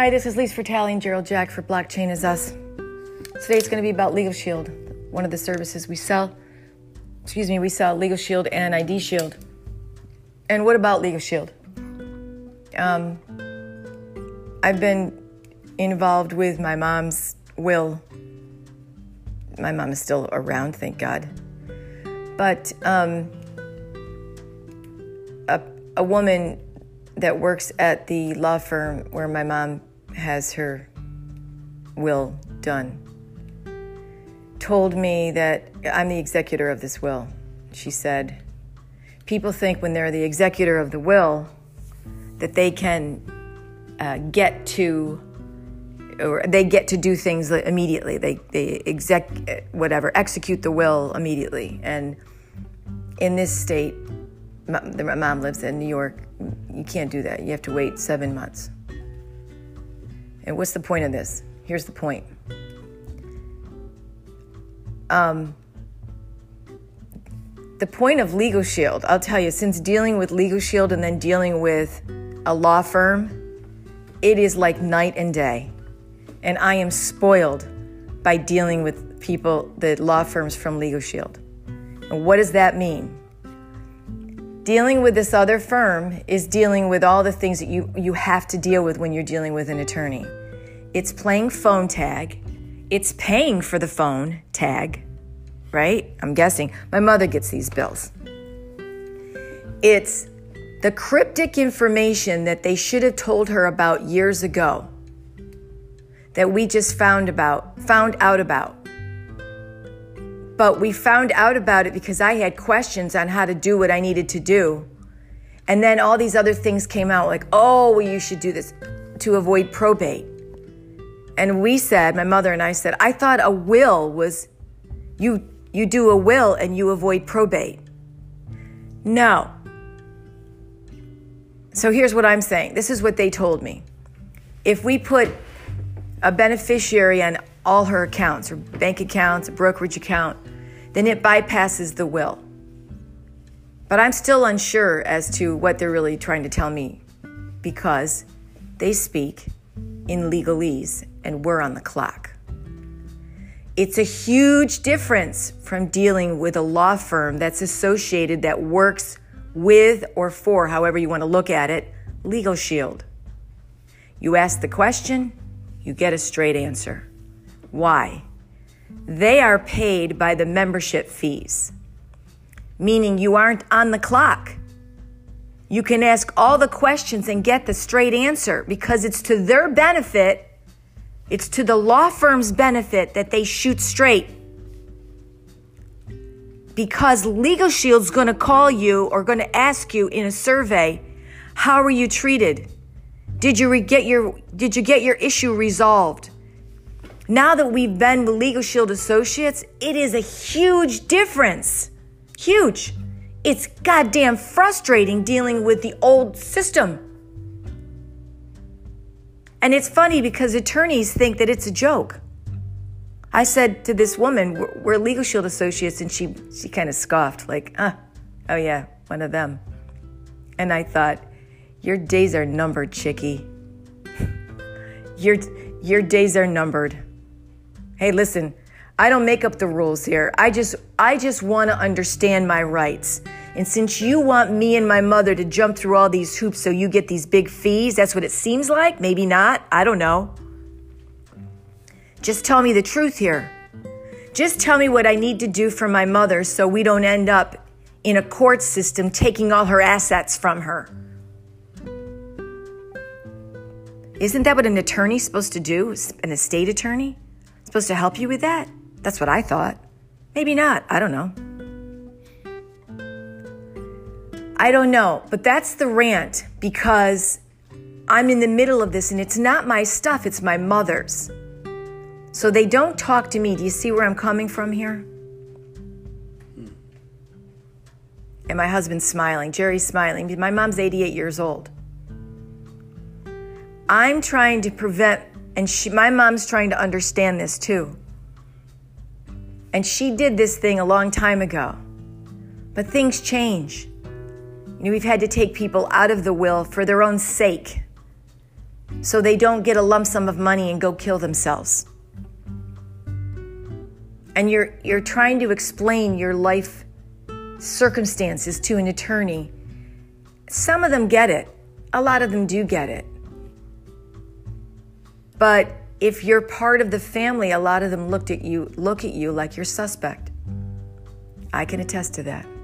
Hi, this is Lise Fertali and Gerald Jack for Blockchain Is Us. Today it's going to be about Legal Shield, one of the services we sell. We sell Legal Shield and ID Shield. And what about Legal Shield? I've been involved with my mom's will. My mom is still around, thank God. But a woman that works at the law firm where my mom has her will done told me that I'm the executor of this will. She said, people think when they're the executor of the will that they can get to do things immediately. They execute the will immediately. And in this state, my mom lives in New York, you can't do that. You have to wait 7 months. And what's the point of this? Here's the point. The point of Legal Shield, I'll tell you, since dealing with Legal Shield and then dealing with a law firm, it is like night and day. And I am spoiled by dealing with people, the law firms from Legal Shield. And what does that mean? Dealing with this other firm is dealing with all the things that you have to deal with when you're dealing with an attorney. It's playing phone tag. It's paying for the phone tag, right? I'm guessing. My mother gets these bills. It's the cryptic information that they should have told her about years ago that we just found out about. But we found out about it because I had questions on how to do what I needed to do. And then all these other things came out like, oh, well, you should do this to avoid probate. And we said, my mother and I said, I thought a will was, you do a will and you avoid probate. No. So here's what I'm saying. This is what they told me. If we put a beneficiary on all her accounts, or bank accounts, a brokerage account, then it bypasses the will. But I'm still unsure as to what they're really trying to tell me because they speak in legalese and we're on the clock. It's a huge difference from dealing with a law firm that's associated, that works with or for, however you want to look at it, Legal Shield. You ask the question, you get a straight answer. Why? They are paid by the membership fees, meaning you aren't on the clock. You can ask all the questions and get the straight answer because it's to their benefit. It's to the law firm's benefit that they shoot straight. Because Legal Shield's going to call you or going to ask you in a survey, how were you treated? Did you get your issue resolved? Now that we've been with Legal Shield Associates, it is a huge difference. Huge. It's goddamn frustrating dealing with the old system. And it's funny because attorneys think that it's a joke. I said to this woman, we're Legal Shield Associates, and she kind of scoffed, like, oh yeah, one of them. And I thought, your days are numbered, chickie. Your days are numbered. Hey, listen, I don't make up the rules here. I just want to understand my rights. And since you want me and my mother to jump through all these hoops so you get these big fees, that's what it seems like. Maybe not. I don't know. Just tell me the truth here. Just tell me what I need to do for my mother so we don't end up in a court system taking all her assets from her. Isn't that what an attorney's supposed to do? An estate attorney? Supposed to help you with that? That's what I thought. Maybe not. I don't know. I don't know. But that's the rant because I'm in the middle of this and it's not my stuff. It's my mother's. So they don't talk to me. Do you see where I'm coming from here? And my husband's smiling. Jerry's smiling. My mom's 88 years old. I'm trying to prevent, and my mom's trying to understand this too. And she did this thing a long time ago. But things change. You know, we've had to take people out of the will for their own sake. so they don't get a lump sum of money and go kill themselves. And you're trying to explain your life circumstances to an attorney. Some of them get it. A lot of them do get it. But if you're part of the family, a lot of them look at you like you're suspect. I can attest to that.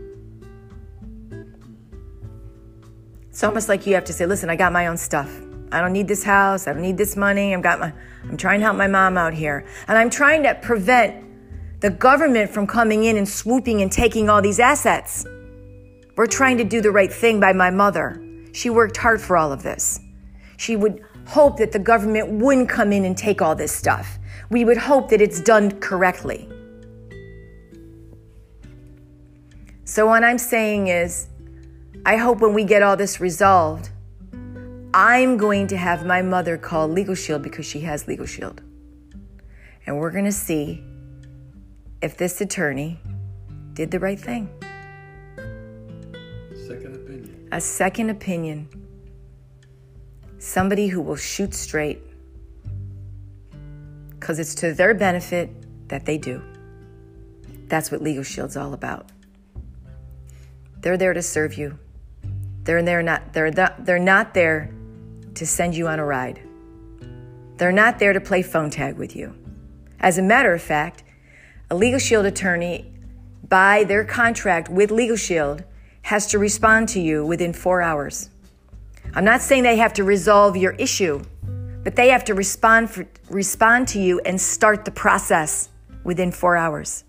It's almost like you have to say, listen, I got my own stuff. I don't need this house. I don't need this money. I'm trying to help my mom out here. And I'm trying to prevent the government from coming in and swooping and taking all these assets. We're trying to do the right thing by my mother. She worked hard for all of this. She would hope that the government wouldn't come in and take all this stuff. We would hope that it's done correctly. So what I'm saying is, I hope when we get all this resolved, I'm going to have my mother call Legal Shield because she has Legal Shield. And we're going to see if this attorney did the right thing. Second opinion. A second opinion. Somebody who will shoot straight. Because it's to their benefit that they do. That's what Legal Shield's all about. They're there to serve you. They're not there to send you on a ride. They're not there to play phone tag with you. As a matter of fact, a Legal Shield attorney, by their contract with Legal Shield, has to respond to you within 4 hours. I'm not saying they have to resolve your issue, but they have to respond to you and start the process within 4 hours.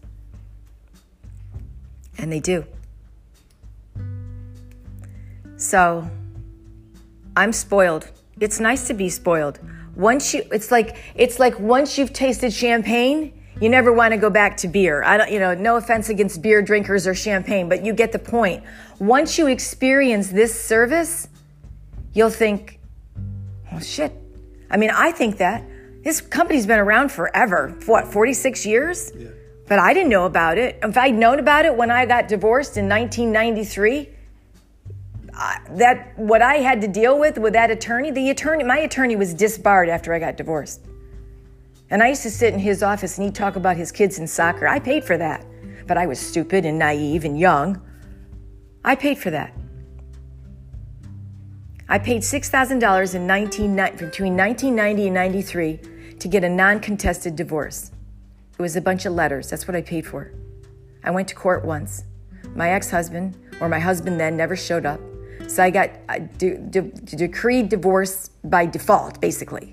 And they do. So, I'm spoiled. It's nice to be spoiled. It's like once you've tasted champagne, you never want to go back to beer. No offense against beer drinkers or champagne, but you get the point. Once you experience this service, you'll think, oh shit. I think that. This company's been around forever. 46 years? Yeah. But I didn't know about it. If I'd known about it when I got divorced in 1993, what I had to deal with that attorney, my attorney was disbarred after I got divorced. And I used to sit in his office and he'd talk about his kids in soccer. I paid for that. But I was stupid and naive and young. I paid for that. I paid $6,000 between 1990 and 93 to get a non-contested divorce. It was a bunch of letters. That's what I paid for. I went to court once. My ex-husband, or my husband then, never showed up. So I got decreed divorce by default, basically.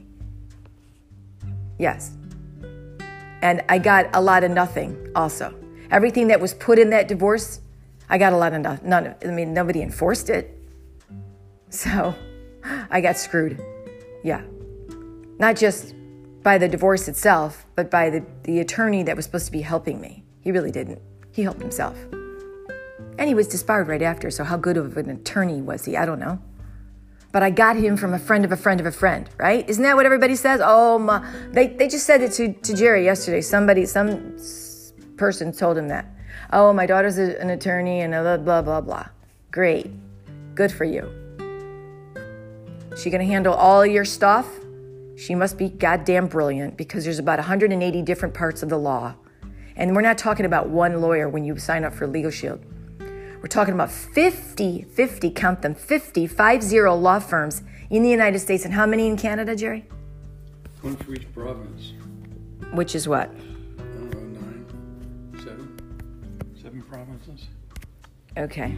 Yes. And I got a lot of nothing also. Everything that was put in that divorce, I got a lot of none. Nobody enforced it. So I got screwed. Yeah. Not just by the divorce itself, but by the attorney that was supposed to be helping me. He really didn't. He helped himself. And he was disbarred right after, so how good of an attorney was he? I don't know. But I got him from a friend of a friend of a friend, right? Isn't that what everybody says? Oh, they just said it to Jerry yesterday. Some person told him that. Oh, my daughter's an attorney and blah, blah, blah, blah. Great. Good for you. She gonna handle all your stuff? She must be goddamn brilliant because there's about 180 different parts of the law. And we're not talking about one lawyer when you sign up for Legal Shield. We're talking about 50, count them, 50 law firms in the United States. And how many in Canada, Jerry? One for each province. Which is what? I don't know, 7 provinces. Okay.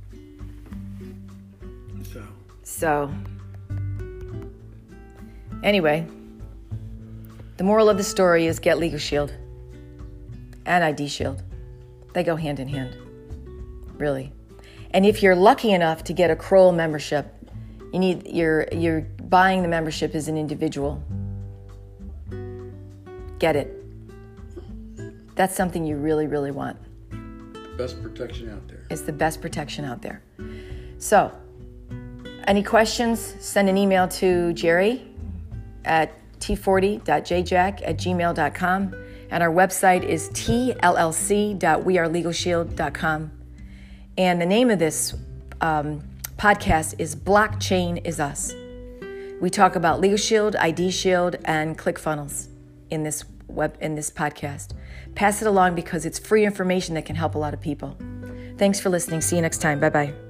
So, anyway, the moral of the story is get Legal Shield and ID Shield. They go hand in hand. Really. And if you're lucky enough to get a Kroll membership, you're buying the membership as an individual. Get it. That's something you really, really want. Best protection out there. It's the best protection out there. So, any questions, send an email to Jerry at t40.jjack@gmail.com. And our website is tllc.wearelegalshield.com. And the name of this podcast is Blockchain is Us. We talk about Legal Shield, ID Shield, and ClickFunnels in this podcast. Pass it along because it's free information that can help a lot of people. Thanks for listening. See you next time. Bye-bye.